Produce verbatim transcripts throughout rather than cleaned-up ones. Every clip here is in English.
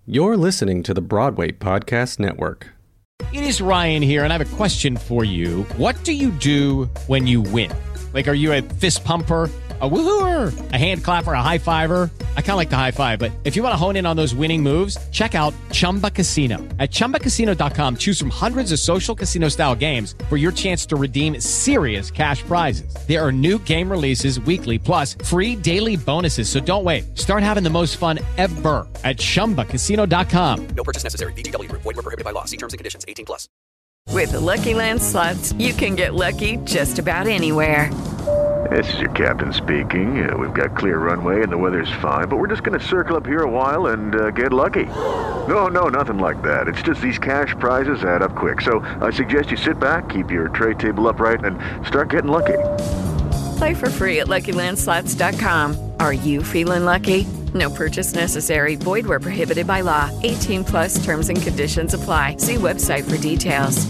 You're listening to the Broadway Podcast Network. It is Ryan here, and I have a question for you. What do you do when you win? Like, are you a fist pumper, a woo-hooer, a hand clapper, a high fiver? I kind of like the high five, but if you want to hone in on those winning moves, check out Chumba Casino. At chumba casino dot com, choose from hundreds of social casino-style games for your chance to redeem serious cash prizes. There are new game releases weekly, plus free daily bonuses. So don't wait. Start having the most fun ever at chumba casino dot com. No purchase necessary. V G W. Void were prohibited by law. See terms and conditions. eighteen plus. With the Lucky Land Slots, you can get lucky just about anywhere. This is your captain speaking. Uh, we've got clear runway and the weather's fine, but we're just going to circle up here a while and uh, get lucky. No, no, nothing like that. It's just these cash prizes add up quick. So I suggest you sit back, keep your tray table upright, and start getting lucky. Play for free at lucky land slots dot com. Are you feeling lucky? No purchase necessary. Void where prohibited by law. eighteen plus terms and conditions apply. See website for details.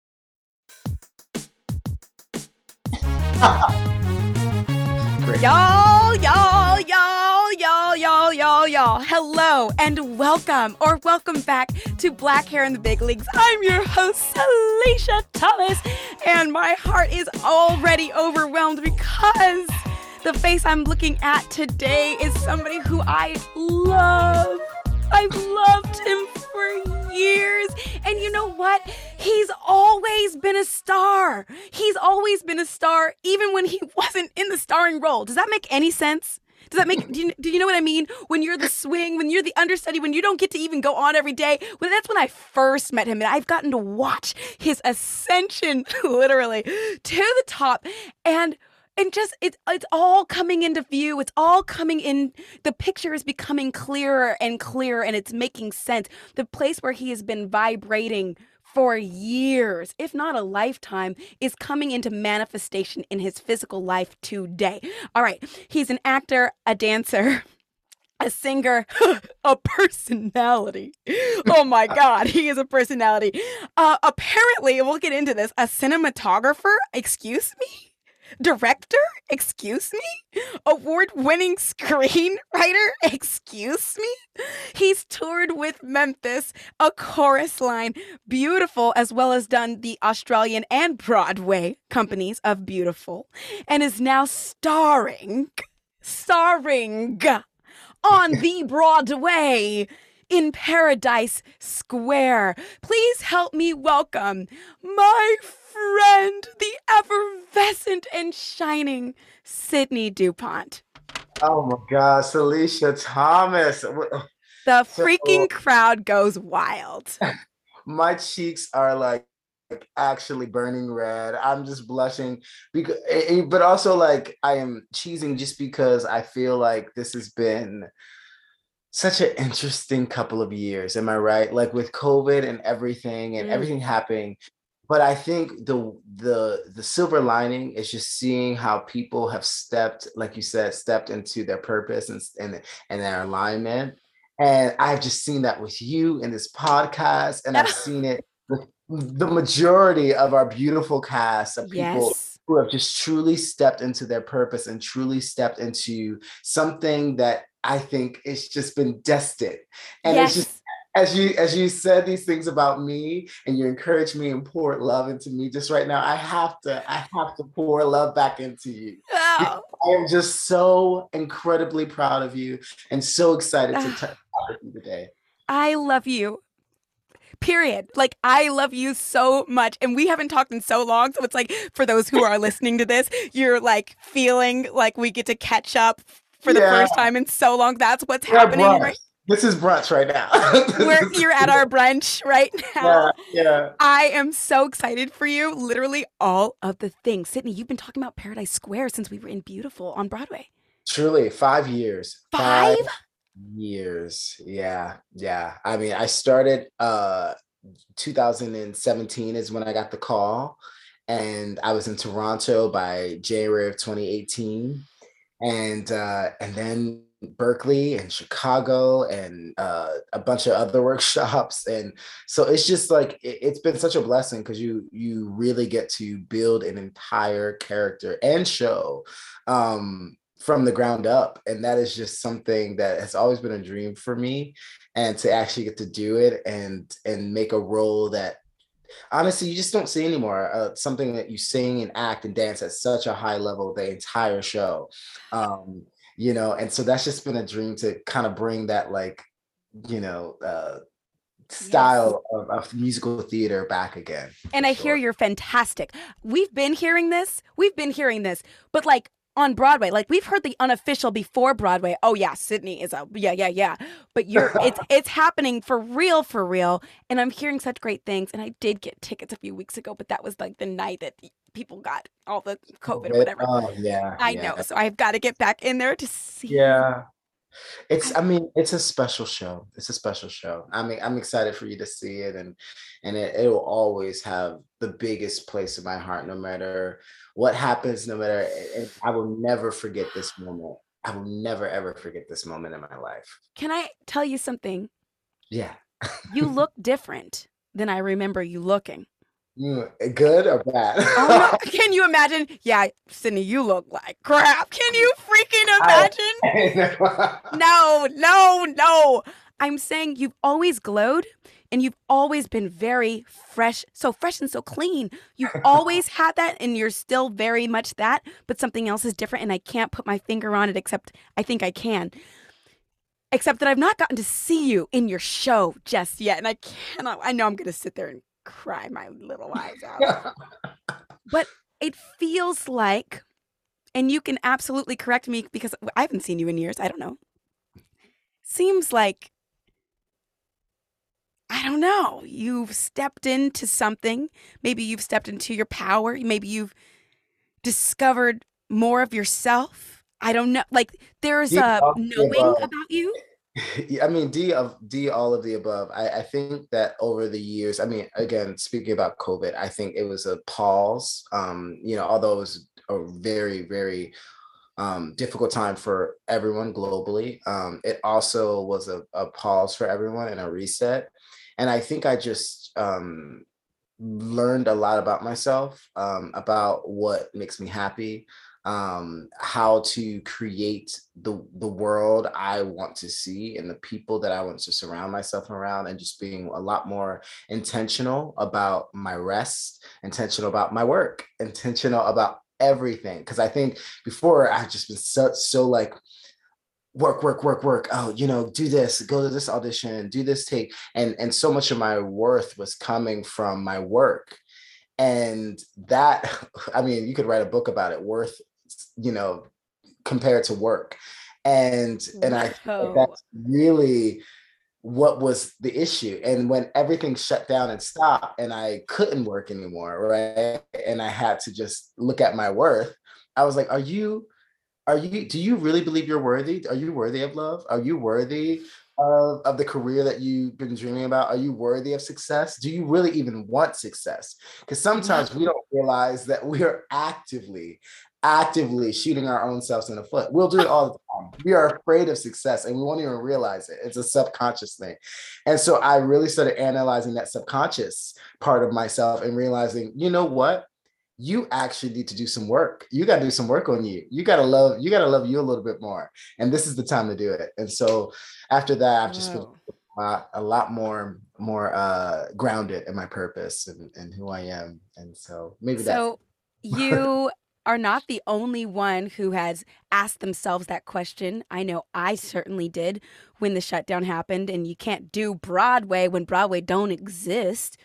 Y'all, y'all, y'all, y'all, y'all, y'all, y'all. Hello and welcome or welcome back to Black Hair in the Big Leagues. I'm your host, Alicia Thomas, and my heart is already overwhelmed because the face I'm looking at today is somebody who I love. I've loved him for years. And you know what? He's always been a star. He's always been a star, even when he wasn't in the starring role. Does that make any sense? Does that make, do you, do you know what I mean? When you're the swing, when you're the understudy, when you don't get to even go on every day. Well, that's when I first met him, and I've gotten to watch his ascension, literally, to the top. And And just, it's it's all coming into view. It's all coming in. The picture is becoming clearer and clearer, and it's making sense. The place where he has been vibrating for years, if not a lifetime, is coming into manifestation in his physical life today. All right. He's an actor, a dancer, a singer, a personality. Oh my God, he is a personality. Uh, apparently, we'll get into this, a cinematographer, excuse me? Director? Excuse me? Award-winning screenwriter? Excuse me? He's toured with Memphis, A Chorus Line, Beautiful, as well as done the Australian and Broadway companies of Beautiful, and is now starring, starring on the Broadway in Paradise Square. Please help me welcome my friend, the effervescent and shining Sydney DuPont. Oh my gosh, Alicia Thomas. The So- freaking crowd goes wild. My cheeks are like, like actually burning red. I'm just blushing because, but also like I am cheesing just because I feel like this has been such an interesting couple of years. Am I right? Like with COVID and everything and Mm. everything happening. But I think the the the silver lining is just seeing how people have stepped, like you said, stepped into their purpose and and, and their alignment. And I've just seen that with you in this podcast, and I've seen it with the majority of our beautiful cast of people Yes. who have just truly stepped into their purpose and truly stepped into something that I think it's just been destined. And Yes. it's just as you as you said these things about me and you encourage me and poured love into me just right now, I have to I have to pour love back into you. Oh. I am just so incredibly proud of you and so excited to Ah. talk with you today. I love you. Period. Like, I love you so much. And we haven't talked in so long. So it's like, for those who are listening to this, you're like feeling like we get to catch up for the Yeah. first time in so long. That's what's We're at happening brunch. right This is brunch right now. We're, you're at our brunch right now. Yeah, yeah. I am so excited for you. Literally all of the things. Sydney, you've been talking about Paradise Square since we were in Beautiful on Broadway. Truly, five years. Five? years. Yeah, yeah. I mean, I started uh two thousand seventeen is when I got the call, and I was in Toronto by January of twenty eighteen. And uh and then Berkeley and Chicago and uh, a bunch of other workshops. And so it's just like, it, it's been such a blessing because you you really get to build an entire character and show um, from the ground up. And that is just something that has always been a dream for me. And to actually get to do it and and make a role that honestly you just don't see anymore. Uh, something that you sing and act and dance at such a high level the entire show. Um, you know, and so that's just been a dream to kind of bring that like, you know, uh style yes. of, of musical theater back again. And I sure. hear you're fantastic. We've been hearing this. We've been hearing this, but like on Broadway, like we've heard the unofficial before Broadway. Oh yeah, Sydney is a yeah, yeah, yeah. But you're it's it's happening for real, for real. And I'm hearing such great things. And I did get tickets a few weeks ago, but that was like the night that people got all the COVID or whatever. Oh yeah. I yeah. know. So I've got to get back in there to see. Yeah. It's, I mean, it's a special show. It's a special show. I mean, I'm excited for you to see it, and and it, it will always have the biggest place in my heart, no matter what happens, no matter, and I will never forget this moment. I will never, ever forget this moment in my life. Can I tell you something? Yeah. You look different than I remember you looking. Mm, good or bad? Oh, no. Can you imagine? Yeah, Sydney, you look like crap. Can you freaking imagine? No, no, no. I'm saying you've always glowed and you've always been very fresh, so fresh and so clean. You've always had that and you're still very much that, but something else is different and I can't put my finger on it except I think I can. Except that I've not gotten to see you in your show just yet. And I cannot, I know I'm going to sit there and cry my little eyes out. But it feels like, and you can absolutely correct me because I haven't seen you in years. I don't know. Seems like, I don't know, you've stepped into something. Maybe you've stepped into your power. Maybe you've discovered more of yourself. I don't know. Like there's a knowing about you. I mean, D of D, all of the above. I, I think that over the years, I mean, again, speaking about COVID, I think it was a pause. Um, you know, although it was a very, very um, difficult time for everyone globally, um, it also was a, a pause for everyone and a reset. And I think I just um, learned a lot about myself, um, about what makes me happy. Um, how to create the the world I want to see and the people that I want to surround myself around, and just being a lot more intentional about my rest, intentional about my work, intentional about everything. Because I think before I've just been so, so like work, work, work, work. Oh, you know, do this, go to this audition, do this take. And, and so much of my worth was coming from my work. And that, I mean, you could write a book about it, worth, you know, compared to work. And and I think that's really what was the issue. And when everything shut down and stopped and I couldn't work anymore, right? And I had to just look at my worth, I was like, are you, are you, do you really believe you're worthy? Are you worthy of love? Are you worthy of, of the career that you've been dreaming about? Are you worthy of success? Do you really even want success? Because sometimes we don't realize that we are actively actively shooting our own selves in the foot. We'll do it all the time. We are afraid of success and we won't even realize it. It's a subconscious thing. And so I really started analyzing that subconscious part of myself and realizing, you know what? You actually need to do some work. You got to do some work on you. You got to love, you got to love you a little bit more. And this is the time to do it. And so after that, I've just been a lot, a lot more, more uh, grounded in my purpose and, and who I am. And so maybe that. So you are not the only one who has asked themselves that question. I know I certainly did when the shutdown happened, and you can't do Broadway when Broadway don't exist.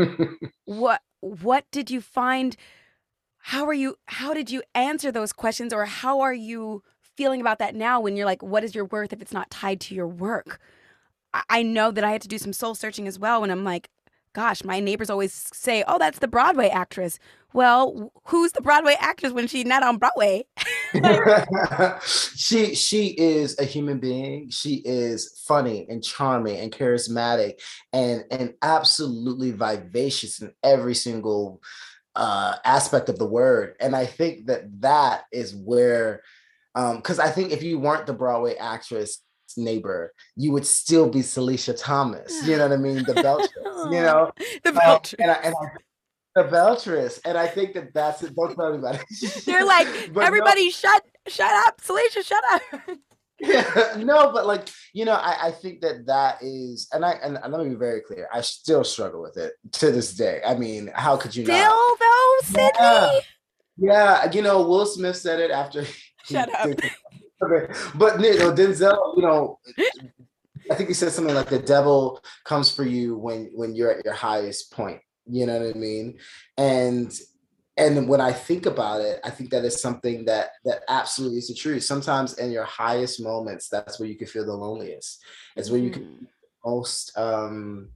What what did you find? How are you how did you answer those questions, or how are you feeling about that now when you're like, what is your worth if it's not tied to your work? I, I know that I had to do some soul searching as well when I'm like, gosh, my neighbors always say, oh, that's the Broadway actress. Well, who's the Broadway actress when she's not on Broadway? she she is a human being. She is funny and charming and charismatic and, and absolutely vivacious in every single uh, aspect of the word. And I think that that is where, because um, I think if you weren't the Broadway actress neighbor, you would still be Celicia Thomas. You know what I mean? The Beltress, you know? The Beltress. Um, and I, and I, the Beltress. And I think that that's it. Don't tell anybody. They're like, everybody no. shut Shut up, Salisha, shut up. Yeah, no, but like, you know, I, I think that that is, and I, and, and let me be very clear, I still struggle with it to this day. I mean, how could you Still not? though, Sydney? Yeah, yeah, you know, Will Smith said it after Shut he up. did, okay. But you know, Denzel, you know, I think he said something like the devil comes for you when when you're at your highest point. You know what I mean? And and when I think about it, I think that is something that that absolutely is the truth. Sometimes in your highest moments, that's where you can feel the loneliest. It's where you can Mm. be most um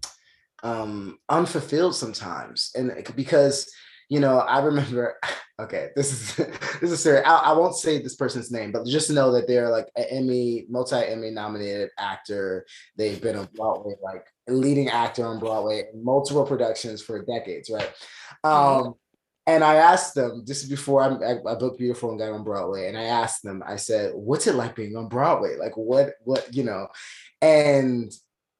um unfulfilled sometimes. And it- because you know, I remember, okay, this is this is serious. I, I won't say this person's name, but just know that they're like an Emmy, multi-Emmy nominated actor. They've been on Broadway, like a leading actor on Broadway in multiple productions for decades, right? Okay. Um, and I asked them, this is before I, I, I booked Beautiful and got on Broadway, and I asked them, I said, what's it like being on Broadway? Like what, what, you know, and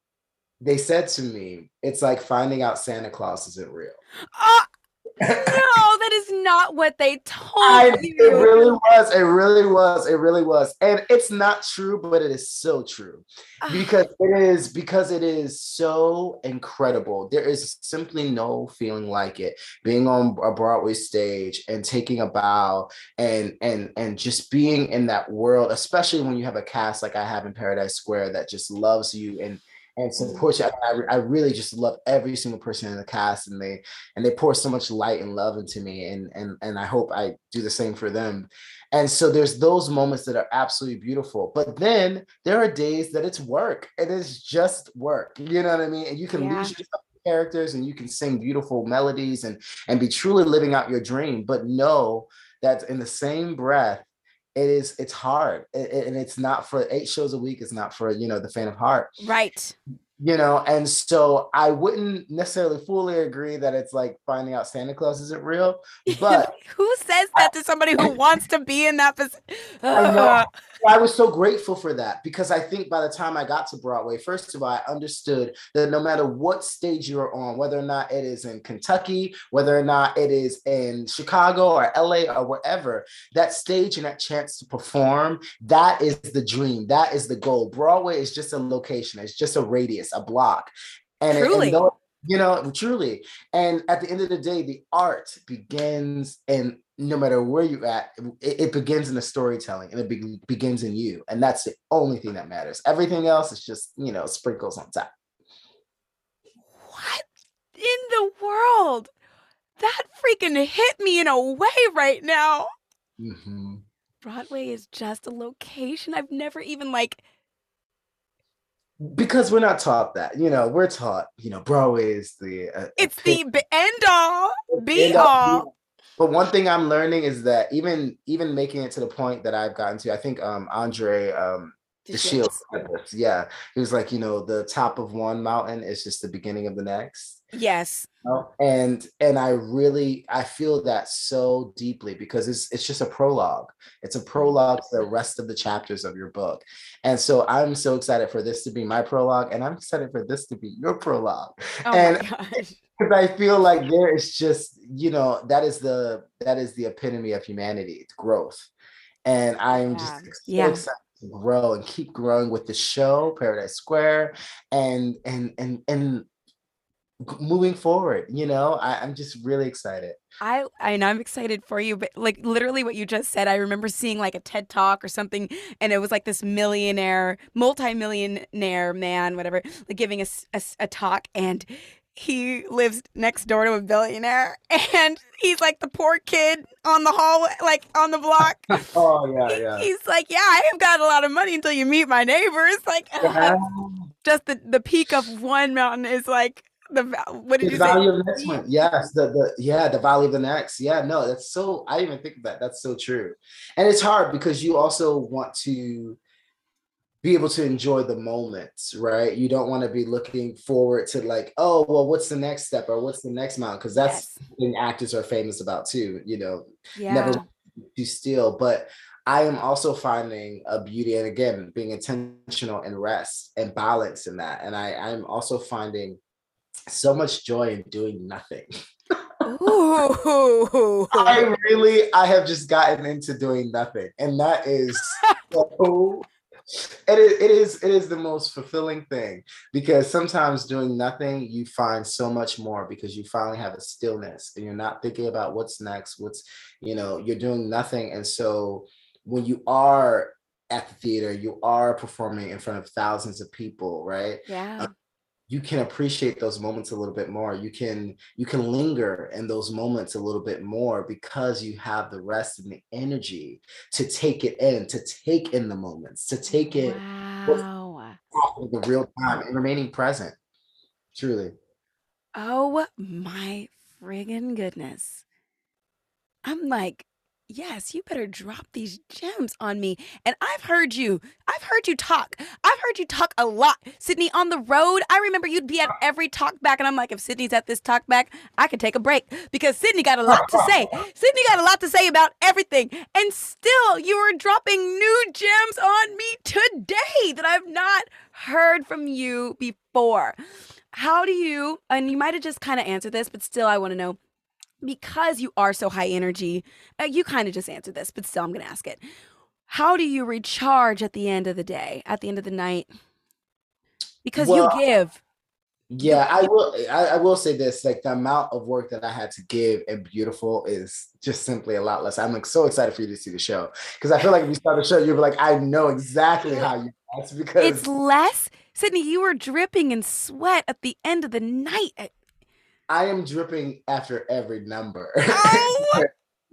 they said to me, it's like finding out Santa Claus isn't real. Uh, no, that is not what they told I, you. it really was. It really was. It really was. And it's not true, but it is so true. Because it is because it is so incredible. There is simply no feeling like it. Being on a Broadway stage and taking a bow and and and just being in that world, especially when you have a cast like I have in Paradise Square that just loves you and and supports you. I, I really just love every single person in the cast, and they and they pour so much light and love into me, and and and I hope I do the same for them. And so there's those moments that are absolutely beautiful, but then there are days that it's work. It is just work. You know what I mean? And you can Yeah. lose yourself in characters, and you can sing beautiful melodies, and and be truly living out your dream. But know that in the same breath, it is it's hard, It- it- and it's not for eight shows a week. It's not for you know the faint of heart. Right. You know, and so I wouldn't necessarily fully agree that it's like finding out Santa Claus isn't real, but Who says that to somebody who wants to be in that position? I know I was so grateful for that, because I think by the time I got to Broadway, first of all, I understood that no matter what stage you're on, whether or not it is in Kentucky, whether or not it is in Chicago or L A or wherever, that stage and that chance to perform, that is the dream. That is the goal. Broadway is just a location. It's just a radius, a block. And, it- Truly. and though, you know, truly. And at the end of the day, the art begins in no matter where you're at, it, it begins in the storytelling, and it be, begins in you. And that's the only thing that matters. Everything else is just, you know, sprinkles on top. What in the world? That freaking hit me in a way right now. Mm-hmm. Broadway is just a location. I've never even like. Because we're not taught that, you know, we're taught, you know, Broadway is the uh, It's the b- end all, be end all, all. But one thing I'm learning is that even even making it to the point that I've gotten to, I think um Andre um the Shield, yeah, he was like, you know, the top of one mountain is just the beginning of the next. Yes. You know? And and I really I feel that so deeply, because it's it's just a prologue. It's a prologue to the rest of the chapters of your book. And so I'm so excited for this to be my prologue, and I'm excited for this to be your prologue. Oh and my gosh. because I feel like there is just, you know, that is the that is the epitome of humanity, it's growth. And I'm Yeah. just so Yeah. excited to grow and keep growing with the show, Paradise Square, and and and and moving forward. You know, I, I'm just really excited. I I know I'm excited for you, but like literally what you just said, I remember seeing like a TED talk or something, and it was like this millionaire, multi-millionaire man, whatever, like giving a, s- a s- a talk, and he lives next door to a billionaire, and he's like the poor kid on the hallway, like on the block. Oh yeah, He- yeah. He's like, yeah, I have got a lot of money until you meet my neighbors. Like, Yeah. just the, the peak of one mountain is like the va- what did The you value say? of the next one. Yes, the the yeah, the value of the next. Yeah, no, that's so I didn't even think of that. That's so true. And it's hard because you also want to be able to enjoy the moments, right? You don't want to be looking forward to like, oh, well, what's the next step or what's the next mile? Because that's Yes. something actors are famous about too, you know, Yeah. never too still. But I am also finding a beauty, and again, being intentional and rest and balance in that. And I, I'm also finding so much joy in doing nothing. Ooh. Ooh. I really, I have just gotten into doing nothing, and that is so. It is, it is, it is the most fulfilling thing, because sometimes doing nothing, you find so much more, because you finally have a stillness and you're not thinking about what's next, what's, you know, you're doing nothing. And so when you are at the theater, you are performing in front of thousands of people, right? Yeah. You can appreciate those moments a little bit more. You can you can linger in those moments a little bit more, because you have the rest and the energy to take it in, to take in the moments, to take it Wow. in the real time and remaining present. Truly. Oh my friggin' goodness. I'm like, yes, you better drop these gems on me. And I've heard you. I've heard you talk. I've heard you talk a lot. Sydney, on the road, I remember you'd be at every talk back. And I'm like, if Sydney's at this talk back, I could take a break, because Sydney got a lot to say. Sydney got a lot to say about everything. And still, you are dropping new gems on me today that I've not heard from you before. How do you, and you might have just kind of answered this, but still I want to know, because you are so high energy, uh, you kind of just answered this, but still I'm going to ask it. How do you recharge at the end of the day, at the end of the night? Because well, you give. Yeah, I will. I, I will say this: like, the amount of work that I had to give in Beautiful is just simply a lot less. I'm like so excited for you to see the show, because I feel like if you start the show, you'll be like, I know exactly how you. That's because it's less. Sydney, you were dripping in sweat at the end of the night. I am dripping after every number. Oh!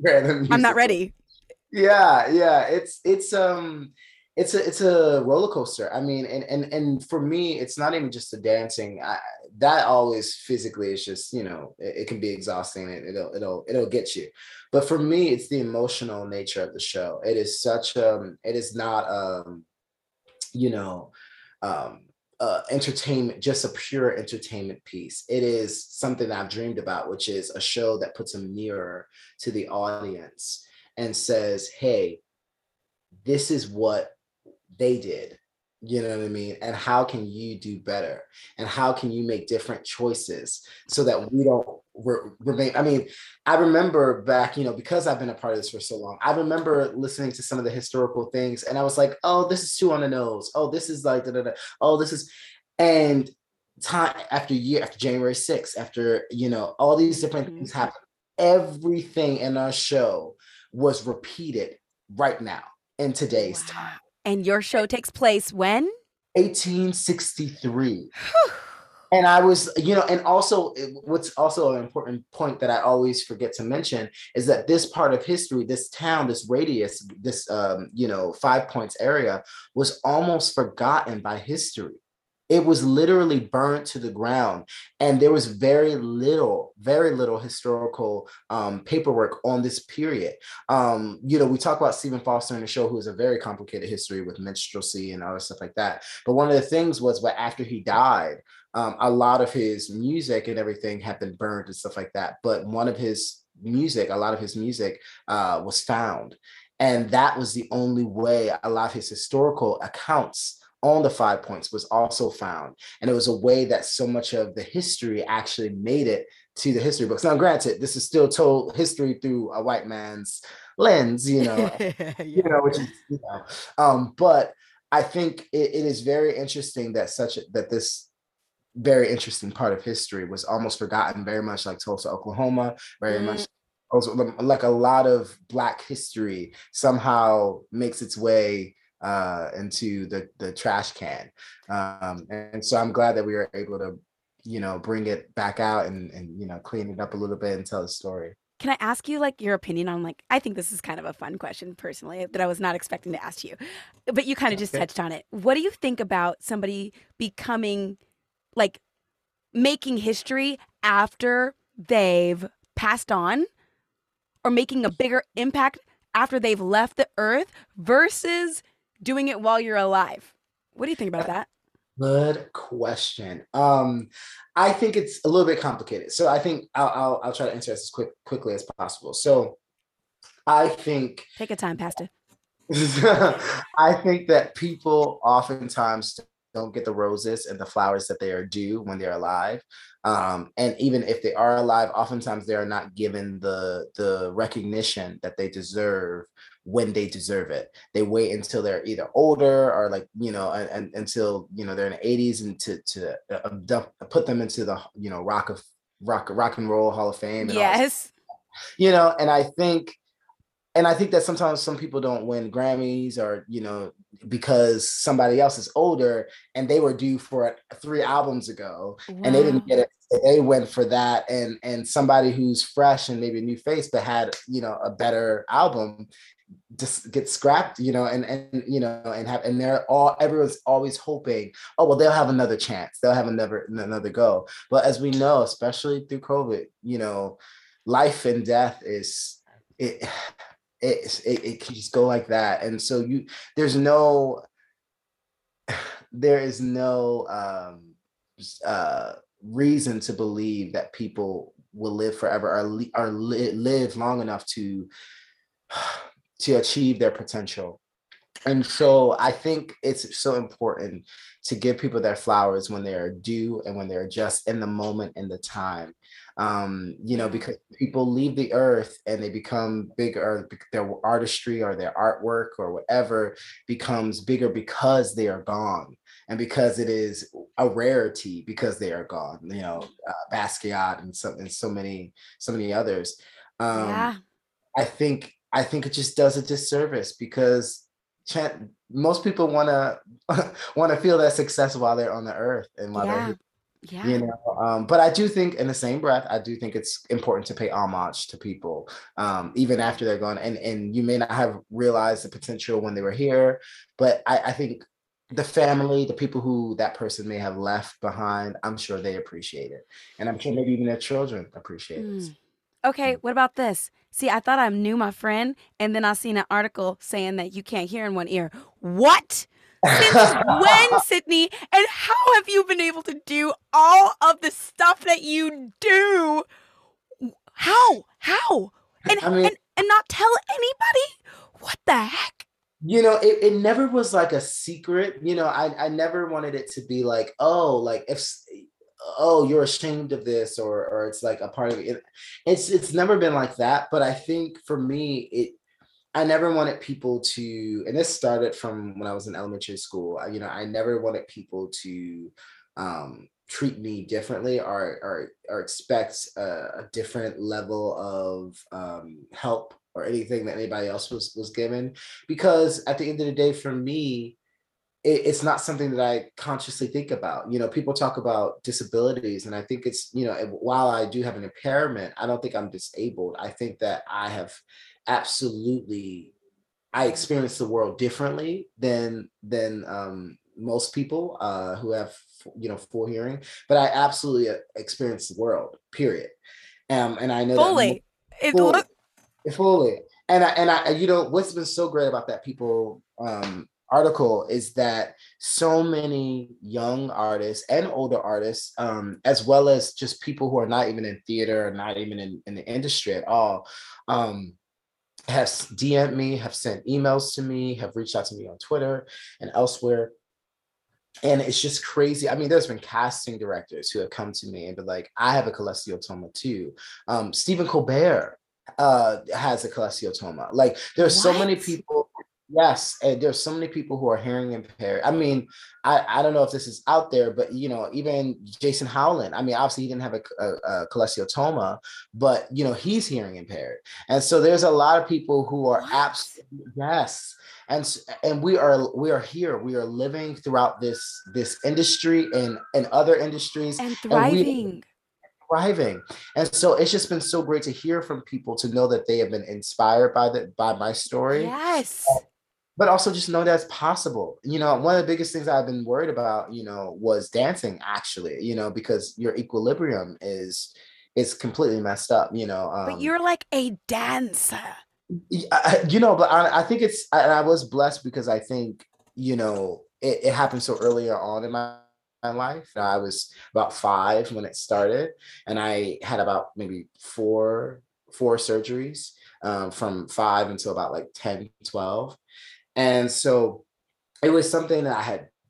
I'm not ready. Yeah, yeah. It's it's um it's a it's a roller coaster. I mean, and and and for me, it's not even just the dancing. I, that always physically is just, you know, it, it can be exhausting. It, it'll it'll it'll get you. But for me, it's the emotional nature of the show. It is such um it is not um you know um Uh, entertainment, just a pure entertainment piece. It is something that I've dreamed about, which is a show that puts a mirror to the audience and says, hey, this is what they did. You know what I mean? And how can you do better? And how can you make different choices so that we don't re- remain? I mean, I remember back, you know, because I've been a part of this for so long, I remember listening to some of the historical things, and I was like, oh, this is too on the nose. Oh, this is like, da, da, da. Oh, this is, and time after year, after January sixth, after, you know, all these different mm-hmm. things happen, everything in our show was repeated right now in today's wow. time. And your show takes place when? eighteen sixty-three. And I was, you know, and also what's also an important point that I always forget to mention is that this part of history, this town, this radius, this, um, you know, Five Points area was almost forgotten by history. It was literally burned to the ground. And there was very little, very little historical um, paperwork on this period. Um, you know, we talk about Stephen Foster in the show, who has a very complicated history with minstrelsy and other stuff like that. But one of the things was, but after he died, um, a lot of his music and everything had been burned and stuff like that. But one of his music, a lot of his music uh, was found. And that was the only way a lot of his historical accounts on the Five Points was also found. And it was a way that so much of the history actually made it to the history books. Now, granted, this is still told history through a white man's lens, you know, yeah. you know, which is, you know, um, but I think it, it is very interesting that such a, that this very interesting part of history was almost forgotten, very much like Tulsa, Oklahoma, very mm. much also like a lot of Black history somehow makes its way uh into the the trash can, um and so I'm glad that we were able to, you know, bring it back out and and you know, clean it up a little bit and tell the story. Can I ask you like your opinion on, like, I think this is kind of a fun question personally that I was not expecting to ask you, but you kind of just okay. touched on it. What do you think about somebody becoming, like, making history after they've passed on, or making a bigger impact after they've left the earth versus doing it while you're alive? What do you think about that? Good question. Um, I think it's a little bit complicated. So I think I'll I'll, I'll try to answer this as quick quickly as possible. So I think take your time, Pastor. I think that people oftentimes don't get the roses and the flowers that they are due when they're alive. Um, and even if they are alive, oftentimes they are not given the the recognition that they deserve when they deserve it. They wait until they're either older or like, you know, and, and until, you know, they're in the eighties and to to uh, dump, put them into the, you know, rock of rock rock and roll Hall of Fame. And Yes. you know, and I think and I think that sometimes some people don't win Grammys or, you know, because somebody else is older and they were due for it three albums ago Wow. and they didn't get it. They went for that. And and somebody who's fresh and maybe a new face, but had, you know, a better album just get scrapped, you know, and, and, you know, and have, and they're all, everyone's always hoping, oh, well, they'll have another chance. They'll have another, another go. But as we know, especially through COVID, you know, life and death is, it, It, it it can just go like that, and so you there's no there is no um, uh, reason to believe that people will live forever or, li- or li- live long enough to to achieve their potential. And so I think it's so important to give people their flowers when they are due and when they're just in the moment and the time. Um, you know, because people leave the earth and they become bigger, their artistry or their artwork or whatever becomes bigger because they are gone and because it is a rarity because they are gone, you know, uh, Basquiat and so, and so many, so many others. Um, Yeah. I think, I think it just does a disservice because most people want to want to feel that success while they're on the earth and while Yeah. they're here. Yeah. You know, um, but I do think in the same breath, I do think it's important to pay homage to people, um, even after they're gone. And and you may not have realized the potential when they were here, but I, I think the family, the people who that person may have left behind, I'm sure they appreciate it. And I'm sure maybe even their children appreciate it. Mm. Okay, what about this? See, I thought I knew my friend, and then I seen an article saying that you can't hear in one ear. What? Since when, Sydney? And how have you been able to do all of the stuff that you do? How? How? And I mean, and, and not tell anybody? What the heck? You know, it, it never was like a secret. You know, I, I never wanted it to be like, oh, like if oh, you're ashamed of this, or or it's like a part of it. It's it's never been like that. But I think for me, it I never wanted people to, and this started from when I was in elementary school. I, you know, I never wanted people to um, treat me differently or or, or expect a, a different level of um, help or anything that anybody else was was given. Because at the end of the day, for me, it, it's not something that I consciously think about. You know, people talk about disabilities, and I think it's, you know, while I do have an impairment, I don't think I'm disabled. I think that I have absolutely, I experience the world differently than than um, most people uh, who have, you know, full hearing. But I absolutely experience the world. Period. Um, and I know fully. that It fully, look fully. And I, and I, you know, what's been so great about that People um, article is that so many young artists and older artists, um, as well as just people who are not even in theater or not even in, in the industry at all, um, have D M'd me, have sent emails to me, have reached out to me on Twitter and elsewhere. And it's just crazy. I mean, there's been casting directors who have come to me and been like, I have a cholesteatoma too. Um, Stephen Colbert uh, has a cholesteatoma. Like, there's What? so many people. Yes, and there's so many people who are hearing impaired. I mean, I, I don't know if this is out there, but, you know, even Jason Howland, I mean, obviously he didn't have a, a, a cholesteatoma, but, you know, he's hearing impaired. And so there's a lot of people who are What? absolutely, yes. And, and we are we are here. We are living throughout this this industry and, and other industries. And And we thriving. thriving. And so it's just been so great to hear from people, to know that they have been inspired by the by my story. Yes. But also just know that's possible. You know, one of the biggest things I've been worried about, you know, was dancing, actually, you know, because your equilibrium is is completely messed up, you know. Um, But you're like a dancer. I- you know, but I, I think it's, I, I was blessed because I think, you know, it, it happened so earlier on in my, my life. I was about five when it started, and I had about maybe four, four surgeries um, from five until about like ten, twelve. And so it was something that I had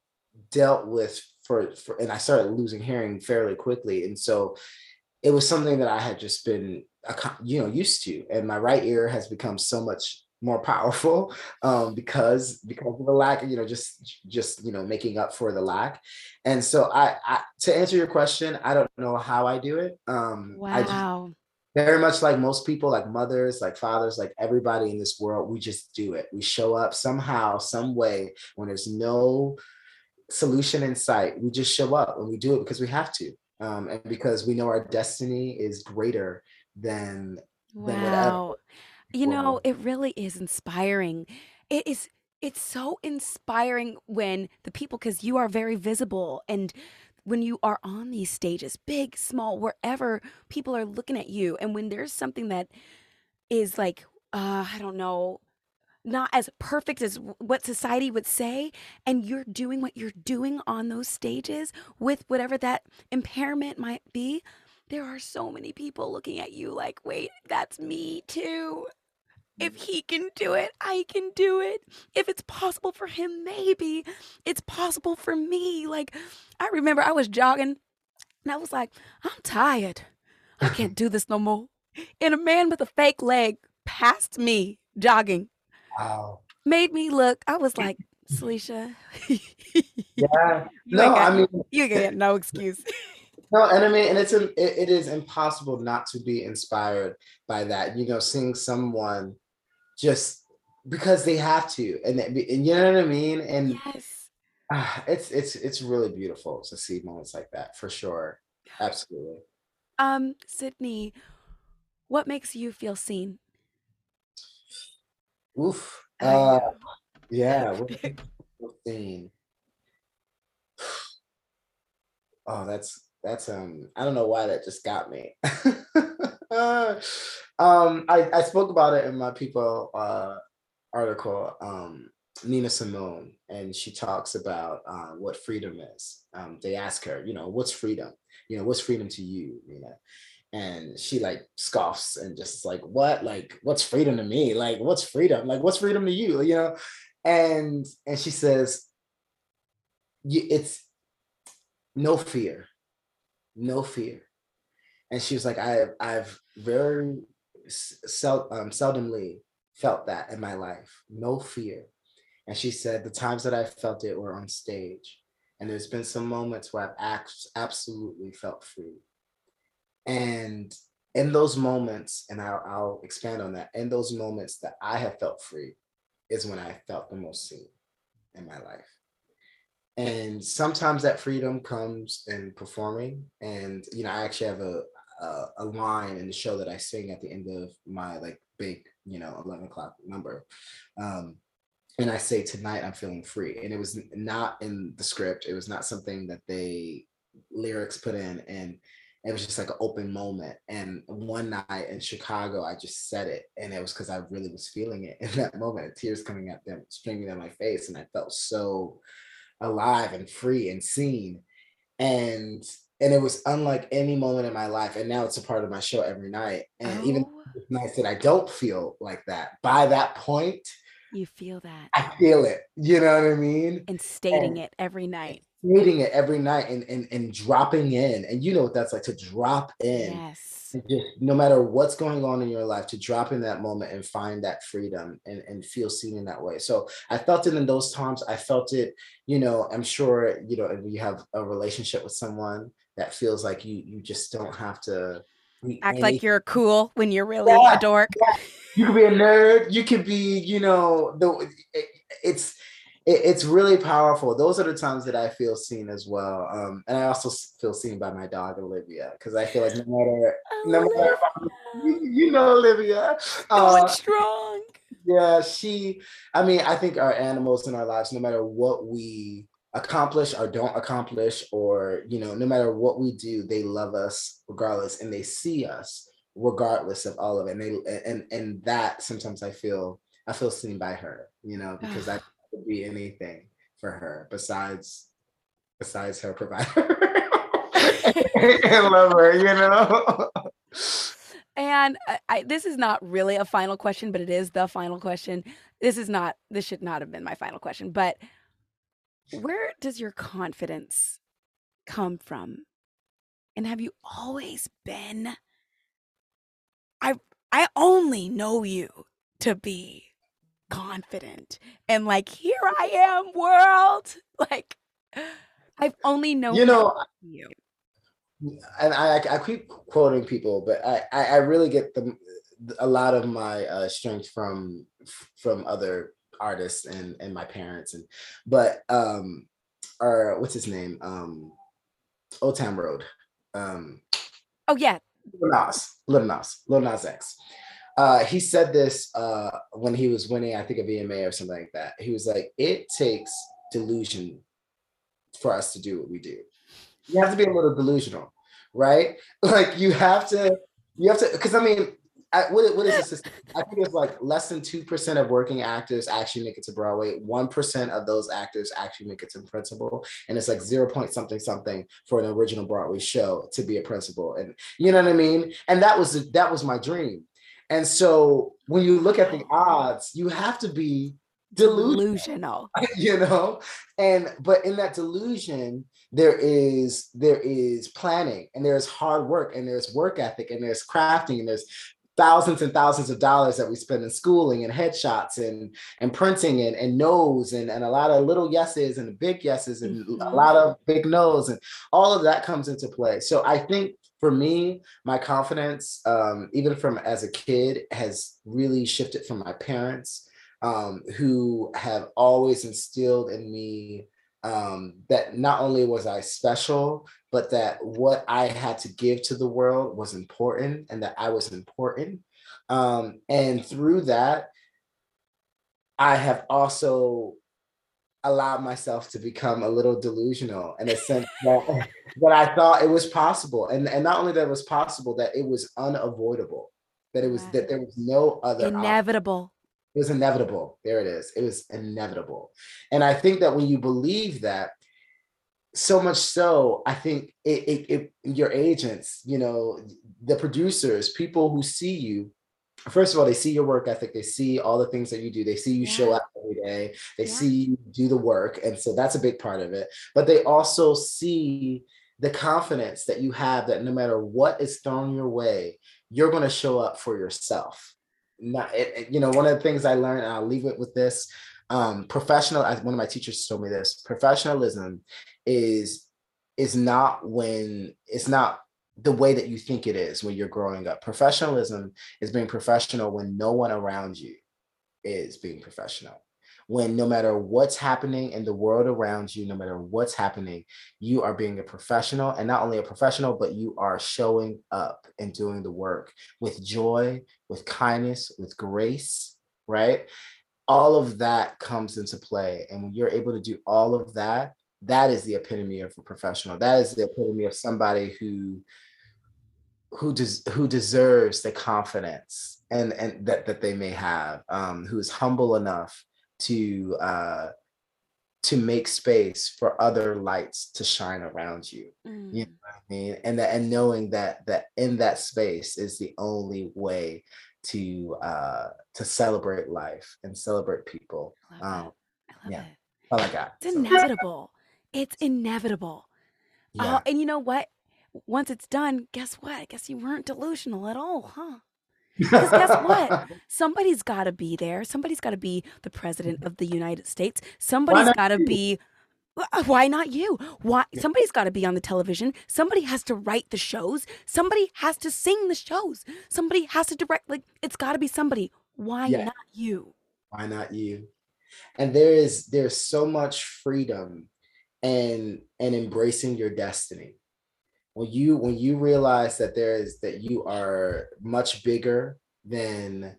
dealt with for, for and I started losing hearing fairly quickly. And so it was something that I had just been, you know, used to. And my right ear has become so much more powerful um, because because of the lack, you know, just just you know, making up for the lack. And so I, I to answer your question, I don't know how I do it. Um, I just, Wow. very much like most people, like mothers, like fathers, like everybody in this world, we just do it. We show up somehow, some way, when there's no solution in sight. We just show up and we do it because we have to, um, and because we know our destiny is greater than than whatever Wow. You know, world. it really is inspiring. It is it's so inspiring when the people, because you are very visible, and when you are on these stages, big, small, wherever people are looking at you, and when there's something that is like, uh, I don't know, not as perfect as w- what society would say, and you're doing what you're doing on those stages with whatever that impairment might be, there are so many people looking at you like, wait, that's me too. If he can do it, I can do it. If it's possible for him, maybe it's possible for me. Like, I remember I was jogging and I was like, I'm tired. I can't do this no more. And a man with a fake leg passed me jogging, Wow. made me look. I was like, Celicia, Yeah. you ain't No, I got mean, you ain't got no excuse. no, and I mean, and it's a, it, it is impossible not to be inspired by that. You know, seeing someone just because they have to, and, they- and you know what I mean. And Yes. ah, it's it's it's really beautiful to see moments like that for sure. Absolutely. Um, Sydney, what makes you feel seen? Oof. I Uh, know. yeah. What a beautiful scene. Oh, that's that's um. I don't know why that just got me. um, I I spoke about it in my People uh article. Um, Nina Simone, and she talks about uh, what freedom is. Um, they ask her, you know, what's freedom? You know, what's freedom to you, Nina? And she like scoffs and just like, what? Like, what's freedom to me? Like, what's freedom? Like, what's freedom to you? You know? And and she says, "Y- it's no fear, no fear. And she was like, I I've very sel- um, seldomly felt that in my life, no fear. And she said the times that I felt it were on stage, and there's been some moments where I've act- absolutely felt free. And in those moments, and I'll, I'll expand on that, in those moments that I have felt free is when I felt the most seen in my life. And sometimes that freedom comes in performing. And you know, I actually have a a, a line in the show that I sing at the end of my like big, you know, eleven o'clock number. Um, and I say, tonight I'm feeling free. And it was not in the script. It was not something that they lyrics put in. And it was just like an open moment. And one night in Chicago, I just said it. And it was because I really was feeling it in that moment, tears coming at them, streaming down my face. And I felt so alive and free and seen. And and it was unlike any moment in my life. And now it's a part of my show every night. And even Oh, nights that I don't feel like that, by that point, you feel that I feel it. You know what I mean? and stating And it every night. reading it every night and, and and dropping in. And you know what that's like, to drop in. Yes. And just no matter what's going on in your life, to drop in that moment and find that freedom and, and feel seen in that way. So I felt it in those times. I felt it, you know, I'm sure, you know, if you have a relationship with someone that feels like you you just don't have to be Act like anything. you're cool when you're really a Yeah, dork. yeah. You could be a nerd. You could be, you know, the it, it's it, it's really powerful. Those are the times that I feel seen as well. Um, and I also s- feel seen by my dog Olivia, because I feel like no matter no matter you, Olivia, you know Olivia. going Uh, strong. yeah, she. I mean, I think our animals in our lives, no matter what we accomplish or don't accomplish, or you know, no matter what we do, they love us regardless, and they see us regardless of all of it. And they and and that sometimes I feel I feel seen by her, you know, because I could be anything for her besides besides her provider and lover, you know. And I, I, this is not really a final question, but it is the final question. This is not, this should not have been my final question. But where does your confidence come from? And have you always been? I I only know you to be confident and like, here I am, world. Like, I've only known You know, you. and I I keep quoting people, but I I I really get the a lot of my uh, strength from from other artists and and my parents and but um or what's his name um Old Town Road um Oh yeah. Lil Nas Lil Nas Lil Nas X. Uh, he said this uh, when he was winning, I think, a V M A or something like that. He was like, "It takes delusion for us to do what we do. You have to be a little delusional, right? Like you have to, you have to, because I mean, I, what, what is the system? I think it's like less than two percent of working actors actually make it to Broadway. one percent of those actors actually make it to principal. And it's like zero point something something for an original Broadway show to be a principal. And you know what I mean? And that was, that was my dream. And so when you look at the odds, you have to be delusional, delusional. you know? And, but in that delusion, there is, there is planning and there's hard work and there's work ethic and there's crafting and there's thousands and thousands of dollars that we spend in schooling and headshots and, and printing and, and no's and, and a lot of little yeses and big yeses and mm-hmm. a lot of big no's and all of that comes into play. So I think for me, my confidence, um, even from as a kid, has really shifted from my parents, um, who have always instilled in me um, that not only was I special, but that what I had to give to the world was important and that I was important. Um, and through that, I have also allowed myself to become a little delusional in a sense that, that I thought it was possible. And, and not only that it was possible, that it was unavoidable, that it was, wow. that there was no other inevitable. option. It was inevitable. There it is. It was inevitable. And I think that when you believe that, so much so, I think it, it, it your agents, you know, the producers, people who see you, first of all, they see your work ethic. They see all the things that you do. They see you yeah. show up every day. They yeah. see you do the work. And so that's a big part of it. But they also see the confidence that you have that no matter what is thrown your way, you're going to show up for yourself. Not, it, it, you know, one of the things I learned, and I'll leave it with this, um, professional, one of my teachers told me this, professionalism is, is not when, it's not the way that you think it is when you're growing up. Professionalism is being professional when no one around you is being professional. When no matter what's happening in the world around you, no matter what's happening, you are being a professional, and not only a professional, but you are showing up and doing the work with joy, with kindness, with grace, right? All of that comes into play. And when you're able to do all of that, that is the epitome of a professional. That is the epitome of somebody who who des- who deserves the confidence and, and that, that they may have, um, who is humble enough to uh, to make space for other lights to shine around you. Mm. You know what I mean? And that, and knowing that that in that space is the only way to uh, to celebrate life and celebrate people. I love um, it. I love yeah. it. Oh my God. It's So. inevitable. It's inevitable. Yeah. Uh, and you know what? Once it's done, guess what? I guess you weren't delusional at all, huh? Because guess what? Somebody's got to be there. Somebody's got to be the president of the United States. Somebody's got to be. Why not you? Why? Somebody's got to be on the television. Somebody has to write the shows. Somebody has to sing the shows. Somebody has to direct. Like, it's got to be somebody. Why yeah. not you? Why not you? And there is there's so much freedom and and embracing your destiny. When you when you realize that there is that you are much bigger than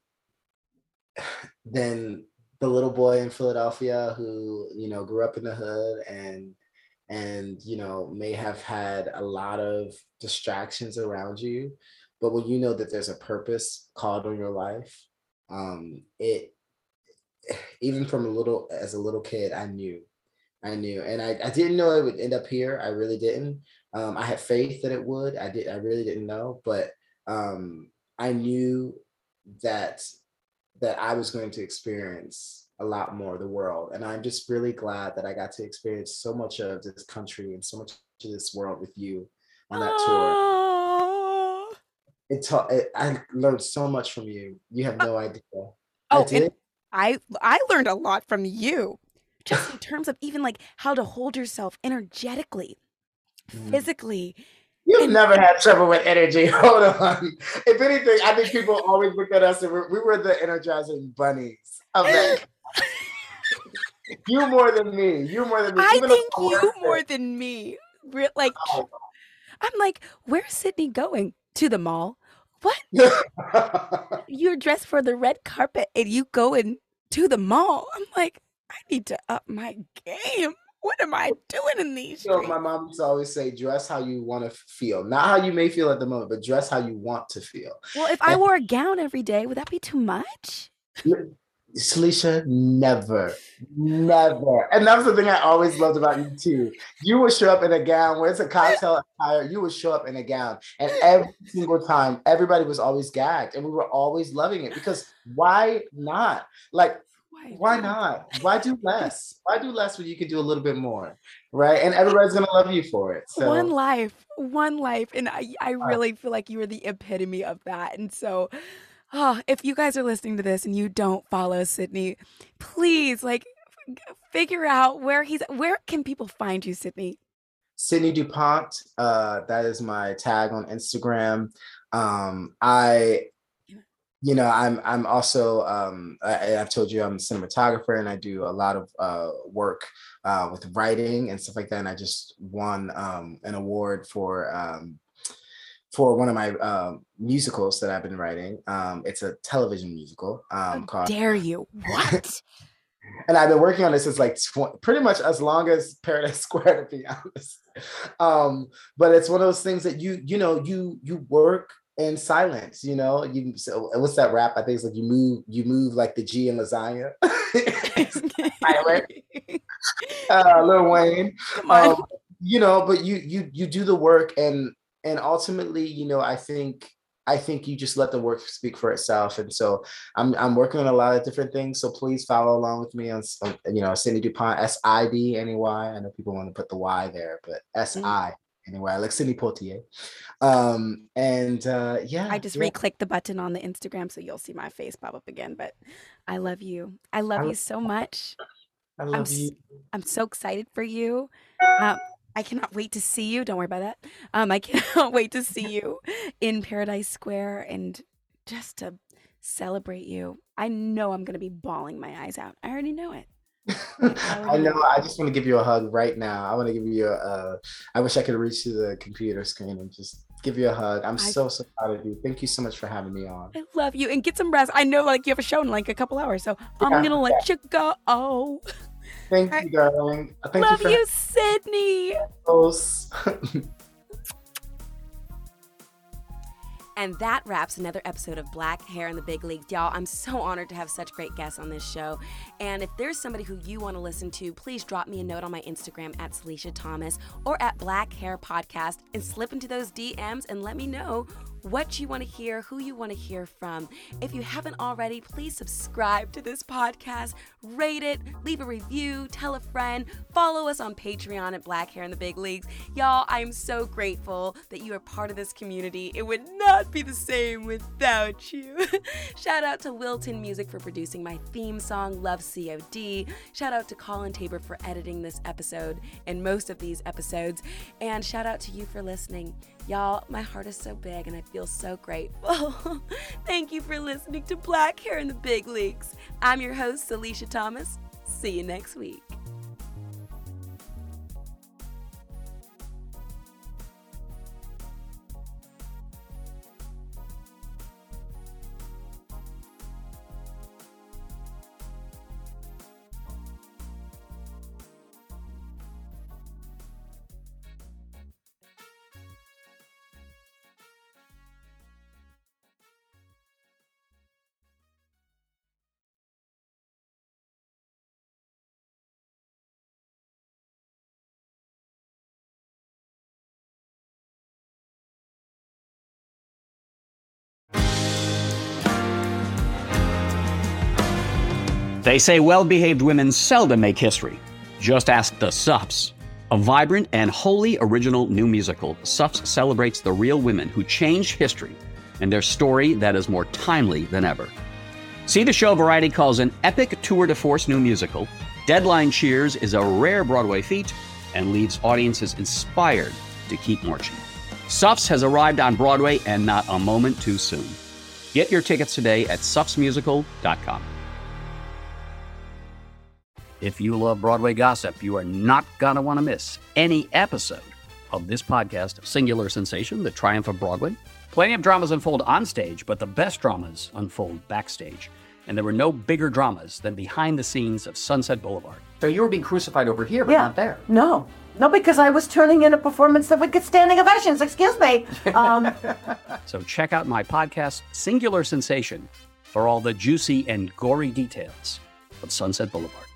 than the little boy in Philadelphia who, you know, grew up in the hood and and you know may have had a lot of distractions around you, but when you know that there's a purpose called on your life, um, it even from a little as a little kid, I knew. I knew, and I, I didn't know it would end up here. I really didn't. Um, I had faith that it would. I did. I really didn't know, but um, I knew that that I was going to experience a lot more the world. And I'm just really glad that I got to experience so much of this country and so much of this world with you on that tour. Oh, It taught it, I learned so much from you. You have no idea. I oh, did. and I I learned a lot from you, just in terms of even like how to hold yourself energetically, Mm. physically. You've And- never had trouble with energy. Hold on. If anything, I think people always look at us and we're, we were the energizing bunnies of that. You more than me. You more than me. I Even think on my you worst more day. than me. Re- Like, Oh. I'm like, where's Sydney going? To the mall? What? You're dressed for the red carpet and you going to the mall? I'm like, I need to up my game. What am I doing in these You know, streets? my mom used to always say, dress how you want to feel. Not how you may feel at the moment, but dress how you want to feel. Well, if I And- wore a gown every day, would that be too much? Salisha, never, never. And that's the thing I always loved about you too. You would show up in a gown where it's a cocktail attire. You would show up in a gown, and every single time, everybody was always gagged, and we were always loving it because why not? Like, why not? Why do less? Why do less when you can do a little bit more, right? And everybody's gonna love you for it. So One life, one life. And I, I really feel like you are the epitome of that. And so, oh, if you guys are listening to this and you don't follow Sydney, please like f- figure out where he's, where can people find you, Sydney? Sydney DuPont, uh, that is my tag on Instagram. Um, I You know, I'm I'm also um, I, I've told you I'm a cinematographer and I do a lot of uh, work uh, with writing and stuff like that. And I just won um, an award for um, for one of my uh, musicals that I've been writing. Um, it's a television musical um, called. Dare you? What? And I've been working on this since like tw- pretty much as long as Paradise Square, to be honest. Um, but it's one of those things that you you know you you work in silence, you know. You so what's that rap? I think it's like you move you move like the G in lasagna. Silent. uh, Lil Wayne. Come on. Um, you know, but you you you do the work, and and ultimately, you know, I think. I think you just let the work speak for itself. And so I'm I'm working on a lot of different things. So please follow along with me on, on you know, Sydney DuPont, S I D N E Y. I know people want to put the Y there, but S I N E Y, like Sidney Poitier. Um, and uh, yeah. I just yeah. re-clicked the button on the Instagram so you'll see my face pop up again. But I love you. I love I you love- so much. I I'm love s- you. I'm so excited for you. Um, I cannot wait to see you. Don't worry about that. Um, I cannot wait to see you in Paradise Square and just to celebrate you. I know I'm gonna be bawling my eyes out. I already know it. I know. I just want to give you a hug right now. I want to give you a. Uh, I wish I could reach to the computer screen and just give you a hug. I'm I- so so proud of you. Thank you so much for having me on. I love you and get some rest. I know like you have a show in like a couple hours, so I'm Yeah, gonna let you go. Oh, Thank I you, darling. Thank love you for you, Sydney. close. And that wraps another episode of Black Hair in the Big Leagues. Y'all, I'm so honored to have such great guests on this show. And if there's somebody who you want to listen to, please drop me a note on my Instagram at Salisha Thomas or at Black Hair Podcast and slip into those D Ms and let me know what you want to hear, who you want to hear from. If you haven't already, please subscribe to this podcast, rate it, leave a review, tell a friend, follow us on Patreon at Black Hair in the Big Leagues. Y'all, I am so grateful that you are part of this community. It would not be the same without you. Shout out to Wilton Music for producing my theme song, Love C O D. Shout out to Colin Tabor for editing this episode and most of these episodes. And shout out to you for listening. Y'all, my heart is so big and I feel so grateful. Thank you for listening to Black Hair in the Big Leagues. I'm your host, Salisha Thomas. See you next week. They say well-behaved women seldom make history. Just ask the Suffs. A vibrant and wholly original new musical, Suffs celebrates the real women who changed history and their story that is more timely than ever. See the show Variety calls an epic tour de force new musical. Deadline cheers is a rare Broadway feat and leaves audiences inspired to keep marching. Suffs has arrived on Broadway and not a moment too soon. Get your tickets today at suffs musical dot com. If you love Broadway gossip, you are not going to want to miss any episode of this podcast, Singular Sensation, The Triumph of Broadway. Plenty of dramas unfold on stage, but the best dramas unfold backstage. And there were no bigger dramas than behind the scenes of Sunset Boulevard. So you were being crucified over here, but yeah. not there. No. No, because I was turning in a performance that would get standing ovations. Excuse me. Um, so check out my podcast, Singular Sensation, for all the juicy and gory details of Sunset Boulevard.